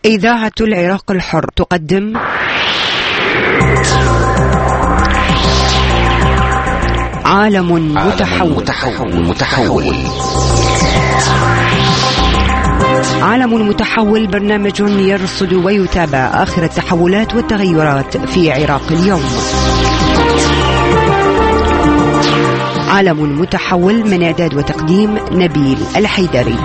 إذاعة العراق الحر تقدم عالم متحول. عالم متحول، برنامج يرصد ويتابع آخر التحولات والتغيرات في عراق اليوم. عالم متحول من إعداد وتقديم نبيل الحيدري.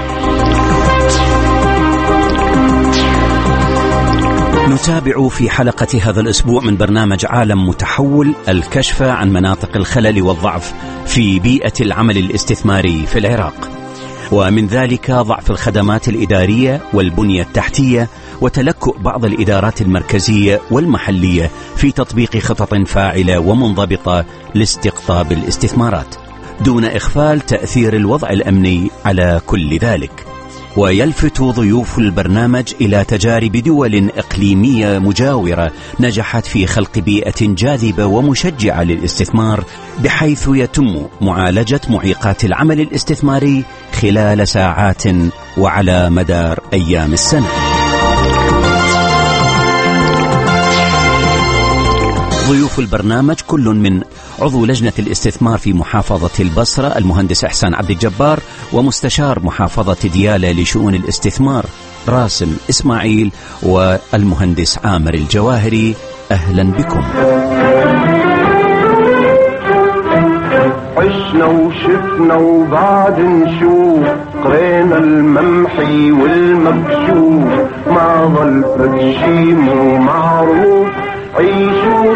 نتابع في حلقة هذا الأسبوع من برنامج عالم متحول الكشف عن مناطق الخلل والضعف في بيئة العمل الاستثماري في العراق، ومن ذلك ضعف الخدمات الإدارية والبنية التحتية وتلكؤ بعض الإدارات المركزية والمحلية في تطبيق خطط فاعلة ومنضبطة لاستقطاب الاستثمارات، دون إغفال تأثير الوضع الأمني على كل ذلك. ويلفت ضيوف البرنامج إلى تجارب دول إقليمية مجاورة نجحت في خلق بيئة جاذبة ومشجعة للاستثمار، بحيث يتم معالجة معيقات العمل الاستثماري خلال ساعات وعلى مدار أيام السنة. ضيوف البرنامج كل من عضو لجنة الاستثمار في محافظة البصرة المهندس إحسان عبد الجبار، ومستشار محافظة ديالى لشؤون الاستثمار راسم إسماعيل، والمهندس عامر الجواهري. أهلا بكم. عشنا وشفنا وبعد نشوف، قرينا الممحي والمكشوف، ما ظل فدشي مو معروف، عيشوا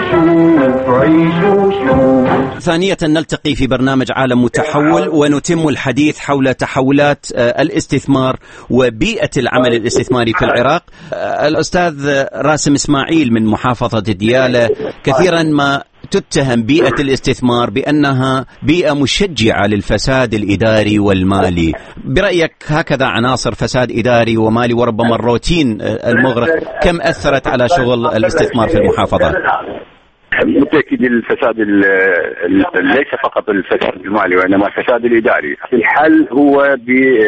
شوف. ثانية نلتقي في برنامج عالم متحول ونتم الحديث حول تحولات الاستثمار وبيئة العمل الاستثماري في العراق. الأستاذ راسم إسماعيل من محافظة ديالى، كثيرا ما تتهم بيئة الاستثمار بأنها بيئة مشجعة للفساد الإداري والمالي. برأيك هكذا عناصر فساد إداري ومالي وربما الروتين المغرق كم أثرت على شغل الاستثمار في المحافظة؟ بالتأكيد الفساد ليس فقط الفساد المالي وإنما الفساد الإداري. الحل هو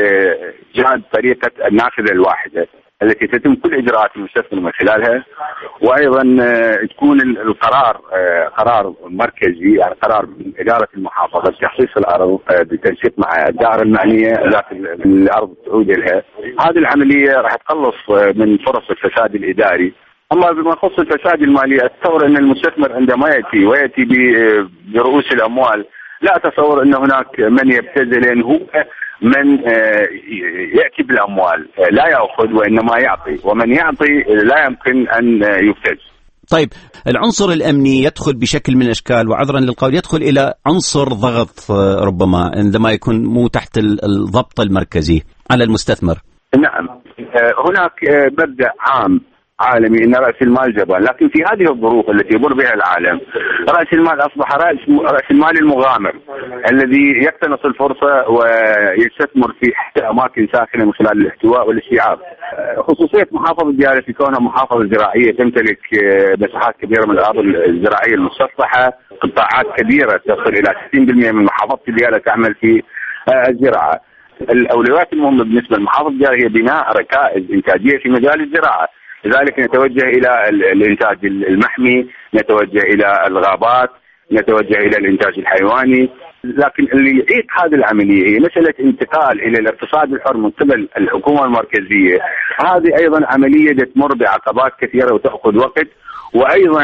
بإيجاد طريقة النافذة الواحدة التي تتم كل إجراءات المستثمر من خلالها، وأيضا تكون القرار قرار مركزي، يعني قرار من إدارة المحافظة بتخصيص الأرض بالتنسيق مع الدائرة المعنية ذات الأرض تعود لها. هذه العملية راح تقلص من فرص الفساد الإداري. أما بما يخص الفساد المالي، أتصور أن المستثمر عندما يأتي برؤوس الأموال لا أتصور أن هناك من يبتذل، لأن هو من يأتي بالأموال لا يأخذ وإنما يعطي، ومن يعطي لا يمكن أن يبتز. طيب، العنصر الأمني يدخل بشكل من الأشكال، وعذرا للقول يدخل إلى عنصر ضغط ربما عندما يكون مو تحت الضبط المركزي على المستثمر. نعم، هناك مبدأ عام عالمي ان راس المال جبان، لكن في هذه الظروف التي يمر بها العالم راس المال اصبح راس المال المغامر الذي يقتنص الفرصه ويستثمر في اماكن ساخنه من خلال الاحتواء والاستيعاب. خصوصيه محافظه ديالى في كونها محافظه زراعيه تمتلك مساحات كبيره من الارض الزراعيه المسطحه، قطاعات كبيره تصل الى 60% من محافظه ديالى تعمل في الزراعه. الاولويات المهمه بالنسبه لمحافظه ديالى هي بناء ركائز انتاجيه في مجال الزراعه، لذلك نتوجه إلى الإنتاج المحمي، نتوجه إلى الغابات، نتوجه إلى الإنتاج الحيواني. لكن اللي يعيق هذه العملية هي مسألة انتقال إلى الاقتصاد الحر من قبل الحكومة المركزية. هذه أيضا عملية تمر بعقبات كثيرة وتأخذ وقت، وأيضا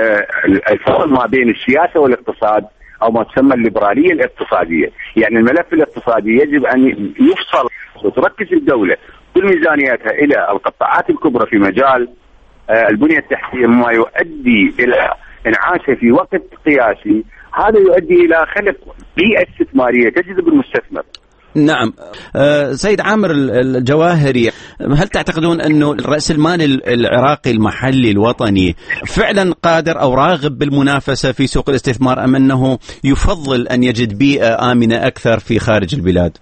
الفصل ما بين السياسة والاقتصاد أو ما تسمى الليبرالية الاقتصادية، يعني الملف الاقتصادي يجب أن يفصل وتركز الدولة كل ميزانياتها إلى القطاعات الكبرى في مجال البنية التحتية، ما يؤدي إلى انعاشها في وقت قياسي. هذا يؤدي إلى خلق بيئة استثمارية تجذب المستثمر. نعم. سيد عامر الجواهري، هل تعتقدون أنه رأس المال العراقي المحلي الوطني فعلا قادر أو راغب بالمنافسة في سوق الاستثمار، أم أنه يفضل أن يجد بيئة آمنة أكثر في خارج البلاد؟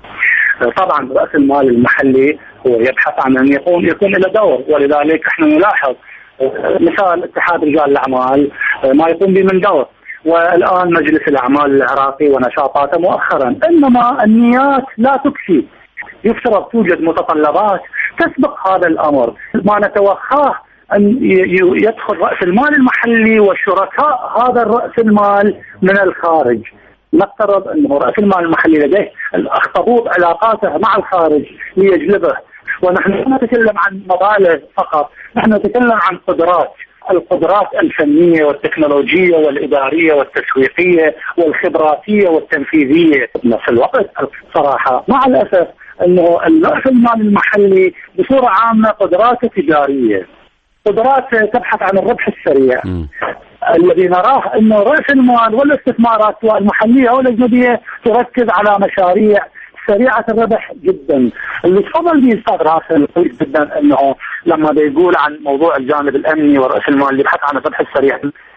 طبعا رأس المال المحلي هو يبحث عن أن يكون له دور، ولذلك احنا نلاحظ مثال اتحاد رجال الأعمال ما يقوم به من دور، والآن مجلس الأعمال العراقي ونشاطاته مؤخرا. إنما النيات لا تكفي، يفترض توجد متطلبات تسبق هذا الأمر. ما نتوخاه أن يدخل رأس المال المحلي وشركاء هذا الرأس المال من الخارج. نفترض أنه رأس المال المحلي لديه الأخطبوط علاقاته مع الخارج ليجلبه، ونحن لا نتكلم عن مبالغ فقط، نحن نتكلم عن القدرات الفنية والتكنولوجية والإدارية والتسويقية والخبراتية والتنفيذية. في الوقت صراحة مع الأسف أنه رأس المال المحلي بصورة عامة قدراته تجارية، قدرات تبحث عن الربح السريع. الذي نراه أنه رأس المال والاستثمارات المحلية أو الأجنبية تركز على مشاريع سريعة الربح جدا. اللي تفضل به أستاذ راسل كويس جدا أنه لما بيقول عن موضوع الجانب الأمني ورأس المال اللي يبحث عن الربح السريع،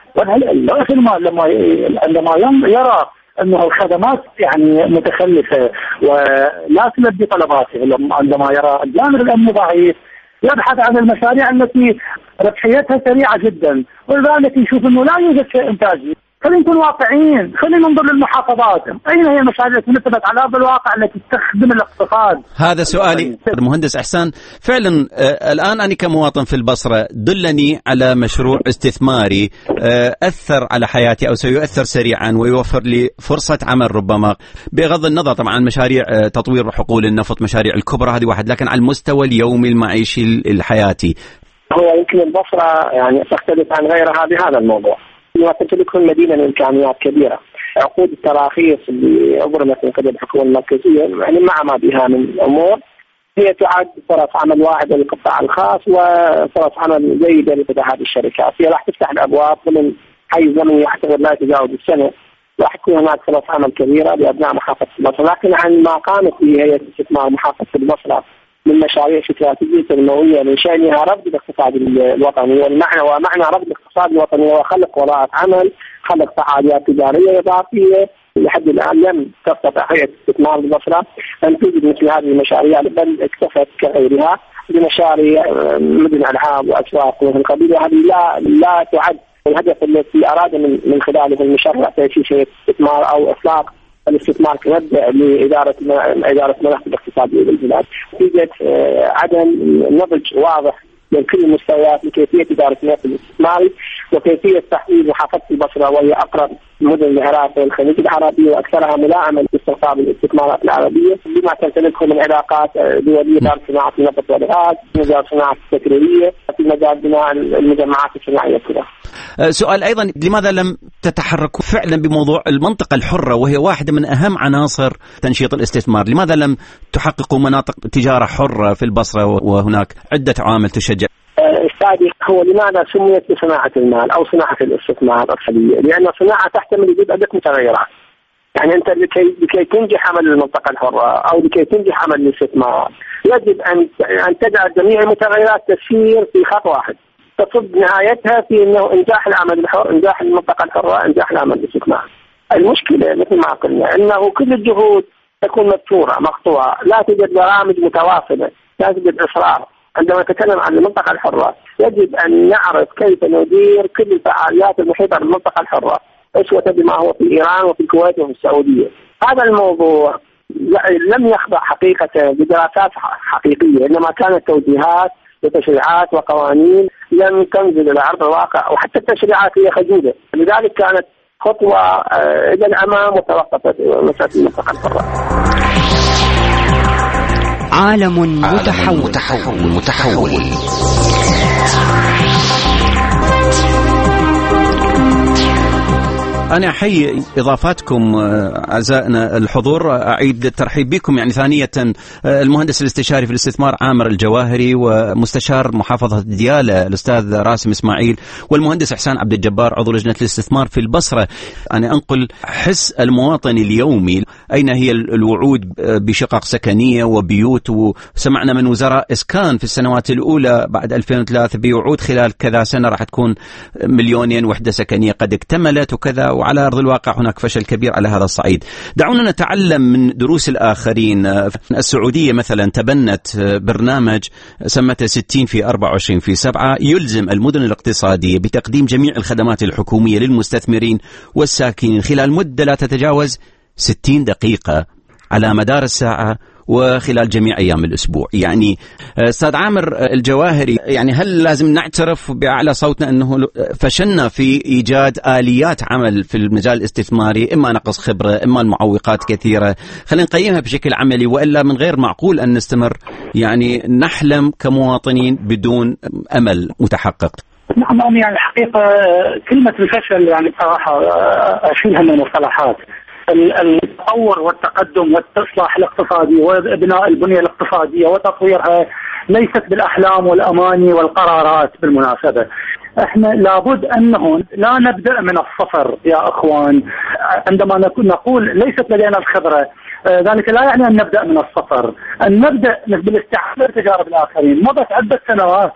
رأس المال عندما يرى أنه الخدمات يعني متخلفة ولا تلبي طلباته، عندما يرى الجانب الأمني ضعيف يبحث عن المشاريع التي ربحيتها سريعة جدا، ولذلك يشوف أنه لا يوجد شيء إنتاجي. خلينا نكون واقعيين، خلينا ننظر للمحافظات، أين هي المشاريع التي نثبت على أرض الواقع التي تخدم الاقتصاد؟ هذا سؤالي. المهندس إحسان، فعلا الآن أنا كمواطن في البصرة دلني على مشروع استثماري أثر على حياتي أو سيؤثر سريعا ويوفر لي فرصة عمل، ربما بغض النظر طبعا عن مشاريع تطوير حقول النفط، مشاريع الكبرى هذه واحد، لكن على المستوى اليومي المعيشي الحياتي. هو يمكن البصرة يعني تختلف عن غيرها بهذا الموضوع، وتمتلك المدينة من إمكانيات كبيرة. عقود التراخيص اللي أبرمت من قبل الحكومة المركزية يعني مع ما بها من أمور هي تعد فرص عمل واحدة للقطاع الخاص وفرص عمل جيدة لفتح هذه الشركات. هي راح تفتح الأبواب من حيز زمني يعتبر لا يتجاوز السنة، راح تكون هناك فرص عمل كبيرة لأبناء محافظة البصرة. لكن عن ما قامت به هيئة استثمار محافظة البصرة من مشاريع استراتيجية تنموية من شأنها ربط الاقتصاد الوطني، ومعنى ربط الاقتصاد الوطني هو خلق وظائف عمل، خلق فعاليات تجارية إضافية. لحد الآن لم تستطع هيئة استثمار البصرة أن توجد مثل هذه المشاريع، بل اكتفت كغيرها بمشاريع مدن ألعاب وأسواق ومن القبيل. هذه لا تعد الهدف الذي أراد من خلاله المشروع تأسيس هيئة استثمار أو إطلاق الاستثمار كمبدأ لإدارة مناخ الاقتصادية للبلاد. نتيجة عدم نضج واضح لكل المستويات لكيفية إدارة المناخ الاستثماري وكيفية تحويل محافظة البصرة وهي أقرب مدن العراق والخليج العربي وأكثرها ملائمة لاستقطاب الاستثمارات العربية بما تمتلكه من علاقات دولية في صناعة النفط والغاز، في مجال صناعة البترولية، في مجال بناء المجمعات الصناعية كلها. سؤال أيضا، لماذا لم تتحركوا فعلا بموضوع المنطقة الحرة وهي واحدة من أهم عناصر تنشيط الاستثمار؟ لماذا لم تحققوا مناطق تجارة حرة في البصرة وهناك عدة عوامل تشجع؟ أستاذي، هو لماذا سميت بصناعة المال أو صناعة الاستثمار الخليجية؟ لأن الصناعة تحتمل وجود عدة متغيرات. يعني أنت لكي تنجح عمل المنطقة الحرة أو لكي تنجح عمل الاستثمار يجب أن تجعل جميع المتغيرات تسير في خط واحد تصب نهايتها في انه انجاح العمل الحر، انجاح المنطقه الحره، انجاح العمل الاستثماري. المشكله مثل ما قلنا انه كل الجهود تكون مدفوره مقطوعه، لا توجد برامج متواصله، لا توجد اصرار. عندما نتكلم عن المنطقه الحره يجب ان نعرف كيف ندير كل الفعاليات المحيطه بالمنطقه الحره اسوه بما هو في ايران وفي الكويت وفي السعوديه. هذا الموضوع لم يخضع حقيقه بدراسات حقيقيه، انما كانت توجيهات وتشريعات وقوانين لم تنزل إلى أرض الواقع، وحتى التشريعات هي خجولة. لذلك كانت خطوة إلى الأمام وتوقفت مسألة المنطقة الحرة. عالم متحول. أنا أحيي إضافاتكم أعزائنا الحضور، أعيد الترحيب بكم يعني ثانية المهندس الاستشاري في الاستثمار عامر الجواهري، ومستشار محافظة ديالى الأستاذ راسم إسماعيل، والمهندس إحسان عبد الجبار عضو لجنة الاستثمار في البصرة. أنا أنقل حس المواطن اليومي، أين هي الوعود بشقق سكنية وبيوت، وسمعنا من وزراء إسكان في السنوات الأولى بعد 2003 بوعود خلال كذا سنة راح تكون 2,000,000 وحدة سكنية قد اكتملت وكذا، وعلى أرض الواقع هناك فشل كبير على هذا الصعيد. دعونا نتعلم من دروس الآخرين. السعودية مثلا تبنت برنامج سمته 60 في 24 في 7 يلزم المدن الاقتصادية بتقديم جميع الخدمات الحكومية للمستثمرين والساكنين خلال مدة لا تتجاوز 60 دقيقة على مدار الساعة، وخلال جميع أيام الأسبوع. يعني أستاذ عامر الجواهري، يعني هل لازم نعترف بأعلى صوتنا أنه فشلنا في إيجاد آليات عمل في المجال الاستثماري، إما نقص خبرة، إما المعوقات كثيرة؟ خلينا نقيمها بشكل عملي، وإلا من غير معقول أن نستمر يعني نحلم كمواطنين بدون أمل متحقق. نعم، يعني الحقيقة كلمة الفشل يعني بصراحة أشيلها من المصطلحات. التطور والتقدم والإصلاح الاقتصادي وبناء البنية الاقتصادية وتطويرها ليست بالأحلام والأماني والقرارات. بالمناسبة احنا لابد أنه لا نبدأ من الصفر يا أخوان. عندما نقول ليست لدينا الخبرة، ذلك لا يعني أن نبدأ من الصفر، أن نبدأ بالاستعانة بتجارب الآخرين. مضت عدة سنوات،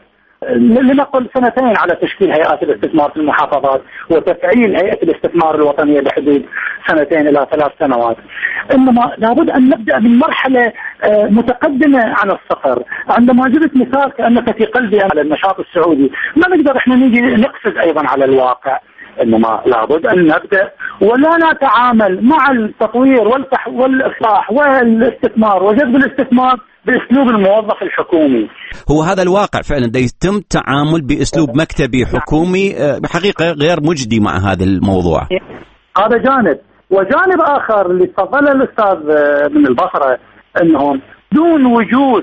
لنقل 2 على تشكيل هيئات الاستثمار في المحافظات وتفعيل هيئة الاستثمار الوطنية بحدود 2 إلى 3 سنوات. إنما لابد أن نبدأ من مرحلة متقدمة عن الصفر. عندما جبت مثال كأنك في قلبي على النشاط السعودي، ما نقدر إحنا نيجي نقفز أيضا على الواقع، إنما لابد أن نبدأ ولا نتعامل مع التطوير والإصلاح والاستثمار وجذب الاستثمار بأسلوب الموظف الحكومي. هو هذا الواقع فعلا، دا يتم تعامل بأسلوب مكتبي حكومي بحقيقة غير مجدي مع هذا الموضوع. هذا جانب، وجانب آخر اللي تفضل الأستاذ من البصرة، أنهم دون وجود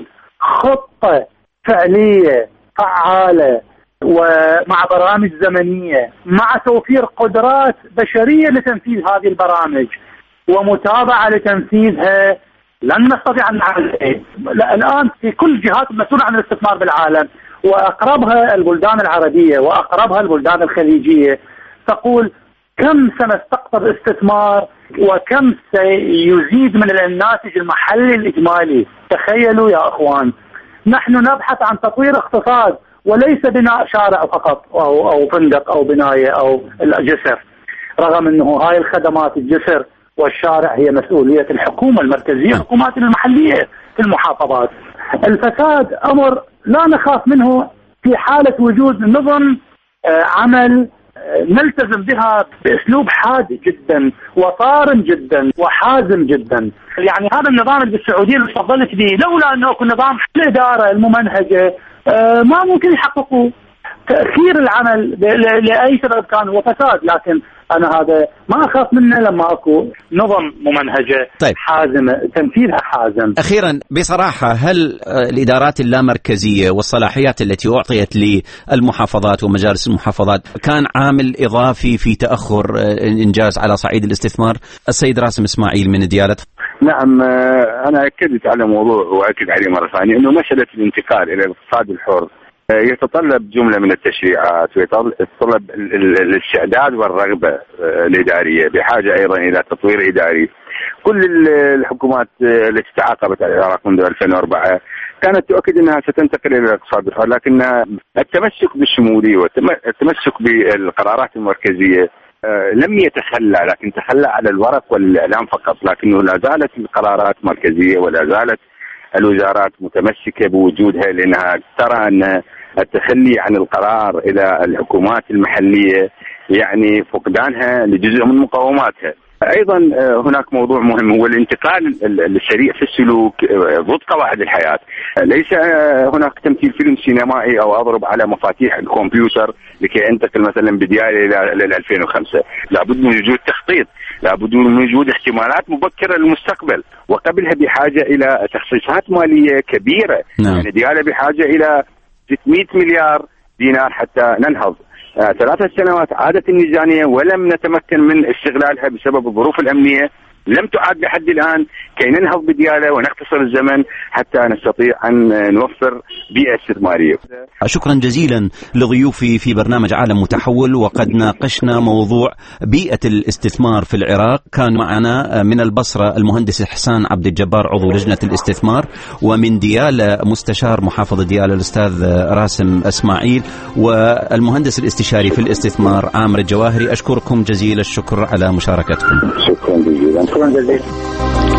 خطة فعلية فعالة ومع برامج زمنية مع توفير قدرات بشرية لتنفيذ هذه البرامج ومتابعة لتنفيذها لن نستطيع أن نعمل. الآن في كل جهات مسؤولة عن الاستثمار بالعالم وأقربها البلدان العربية وأقربها البلدان الخليجية تقول كم سنستقطب استثمار وكم سيزيد من الناتج المحلي الإجمالي. تخيلوا يا أخوان، نحن نبحث عن تطوير اقتصاد وليس بناء شارع فقط أو فندق أو بناية أو الجسر، رغم أنه هاي الخدمات الجسر والشارع هي مسؤولية الحكومة المركزية، الحكومات المحلية في المحافظات. الفساد أمر لا نخاف منه في حالة وجود نظم عمل نلتزم بها بأسلوب حاد جدا وصارم جدا وحازم جدا. يعني هذا النظام اللي بالسعودية اللي تفضلت به، لولا أنه يكون نظام الإدارة الممنهجة ما ممكن يحققوا تأخير العمل لأي سبب كان هو فساد. لكن أنا هذا ما أخاف منه لما أكو نظم ممنهجة حازمة تنفيذها حازم. أخيرا بصراحة، هل الإدارات اللامركزية والصلاحيات التي أعطيت للمحافظات ومجالس المحافظات كان عامل إضافي في تأخر الإنجاز على صعيد الاستثمار؟ السيد راسم إسماعيل من ديالة. نعم، أنا أكدت على موضوع وأكد عليه مرة ثانية أنه مسألة الانتقال إلى الاقتصاد الحر يتطلب جملة من التشريعات ويتطلب الاستعداد والرغبة الإدارية، بحاجة أيضا إلى تطوير إداري. كل الحكومات التي تعاقبت على العراق منذ 2004 كانت تؤكد أنها ستنتقل إلى الاقتصاد الحر، لكن التمسك بالشمولية والتمسك بالقرارات المركزية لم يتخلى، لكن تخلى على الورق والإعلام فقط. لكنه لا زالت القرارات مركزية ولا زالت الوزارات متمسكة بوجودها، لأنها ترى أن التخلي عن القرار إلى الحكومات المحلية يعني فقدانها لجزء من مقوماتها. أيضا هناك موضوع مهم هو الانتقال السريع في السلوك ضد قواعد الحياة. ليس هناك تمثيل فيلم سينمائي أو أضرب على مفاتيح الكمبيوتر لكي أنتقل مثلا بديالي إلى 2005. لابد من وجود تخطيط، لابد من وجود احتمالات مبكرة للمستقبل، وقبلها بحاجة إلى تخصيصات مالية كبيرة. يعني ديالي بحاجة إلى 600 مليار دينار حتى ننهض. 3 سنوات عادت الميزانية ولم نتمكن من استغلالها بسبب الظروف الأمنية، لم تعاد لحد الآن كي ننهض بديالة ونختصر الزمن حتى نستطيع أن نوفر بيئة استثمارية. شكرا جزيلا لضيوفي في برنامج عالم متحول، وقد ناقشنا موضوع بيئة الاستثمار في العراق. كان معنا من البصرة المهندس إحسان عبد الجبار عضو لجنة الاستثمار، ومن ديالة مستشار محافظة ديالة الأستاذ راسم إسماعيل، والمهندس الاستشاري في الاستثمار عامر الجواهري. أشكركم جزيل الشكر على مشاركتكم. شكرا جزيلا. شكرا جزيلا.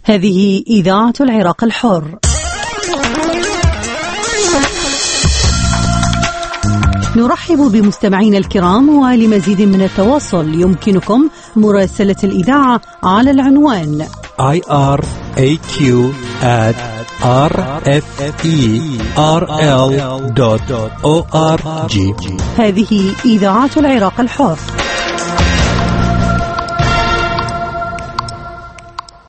هذه إذاعة العراق الحر. نرحب بمستمعينا الكرام، ولمزيد من التواصل يمكنكم مراسلة الإذاعة على العنوان iraq@rferl.org. هذه إذاعة العراق الحر.